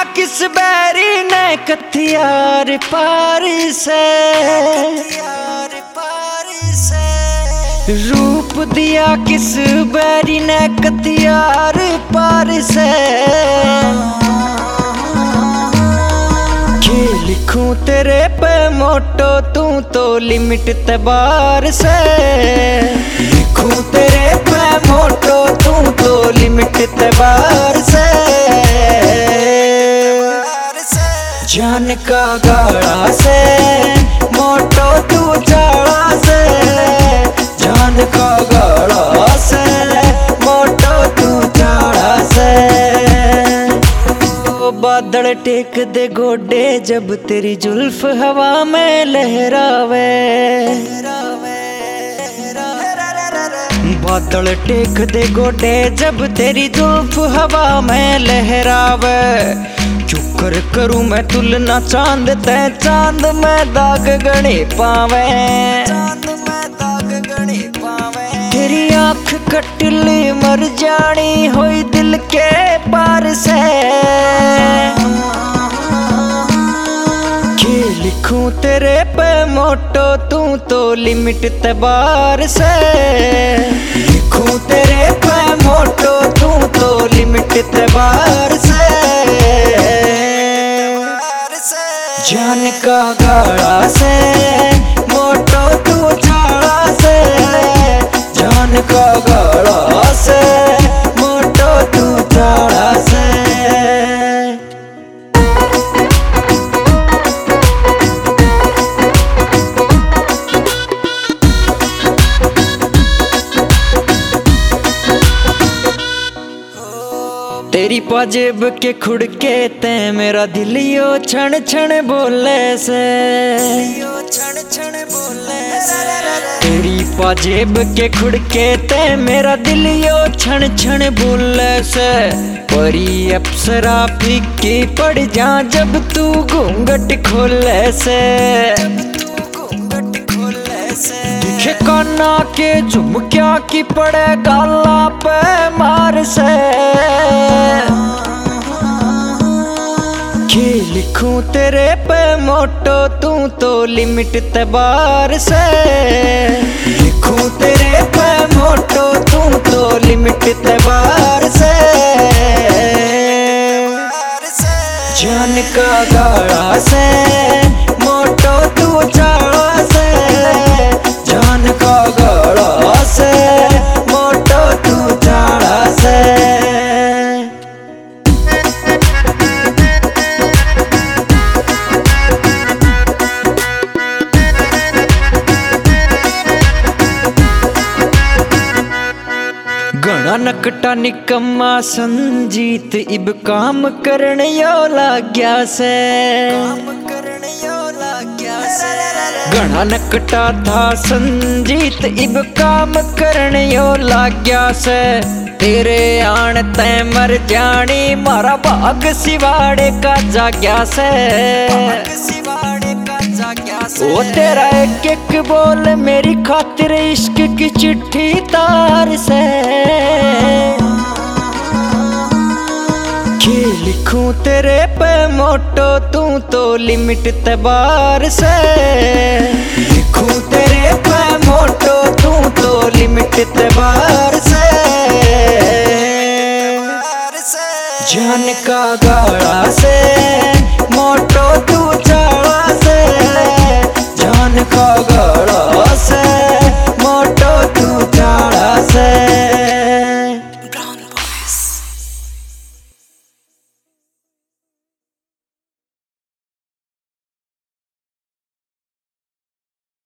किस बैरी ने कथियार पार से, रूप दिया किस बैरी ने कथियार पार से। के लिखूं तेरे पे मोटो तू तो लिमिट तबार से, लिखूं तेरे पे मोटो तू तो लिमिट तबार से। जान का गाड़ा से मोटो तू जाड़ा से, जान का गाड़ा से मोटो तू जाड़ा से। बादल टेक दे गोडे जब तेरी जुल्फ हवा में लहरावे, बादल टेक दे गोडे जब तेरी जुल्फ हवा में लहरावे। चुकर करूं मैं तुलना चांद ते चांद में दाग गणे पावे, तेरी आँख कटली मर जानी होई दिल के पार से। के लिखूं तेरे पे मोटो तू तो लिमिट तबार से, लिखूं तेरे पे मोटो तू तो लिमिट तबार से। जान का गाड़ा से मोटो तू जाड़ा से, जान का गाड़ा से मोटो तू जाड़ा से। तेरी पाजेब के खुड़के ते मेरा दिल यो छण छण बोले से, तेरी पाजेब के खुड़के ते मेरा दिल यो छण छण बोले से। परी अप्सरा फीकी पड़ जा जब तू घूंघट खोले से, दिखे काना के झुमकिया की पड़े गाला पे मार से। के लिखूं तेरे पे मोटो तू तो लिमिट तबार से, लिखूं तेरे पे मोटो तू तो लिमिट तबार से। जान का गाड़ा से मोटो तू जाड़ा से, जान का गाड़ा से मोटो तू जाड़ा से। घना नकटा निकम्मा संजीत इब काम करने यो लाग्या से, घना नकटा था संजीत इब काम करने यो लाग्या से। तेरे आन ते मर जानी मारा भाग सिवाड़े का जाग्या से, ओ तेरा एक एक बोल मेरी खातिर इश्क की चिट्ठी तार से। के लिखूं तेरे पे मोटो तू तो लिमिट तबार से, लिखूं तेरे पे मोटो तू तो लिमिट तबार से। जान का गाड़ा से मोटो तू जाड़ा से, जान का गाड़ा